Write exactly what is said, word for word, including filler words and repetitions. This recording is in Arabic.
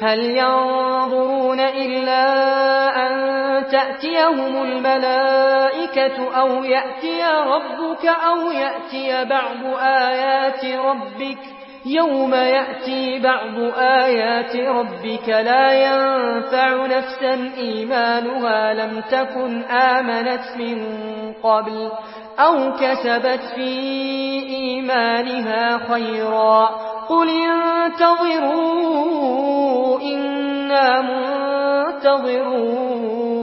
هل ينظرون إلا أن تأتيهم الملائكة أو يأتي ربك أو يأتي بعض آيات ربك يوم يأتي بعض آيات ربك لا ينفع نفسا إيمانها لم تكن آمنت من قبل أو كسبت في إيمانها خيرا قل انتظروا إنا منتظرون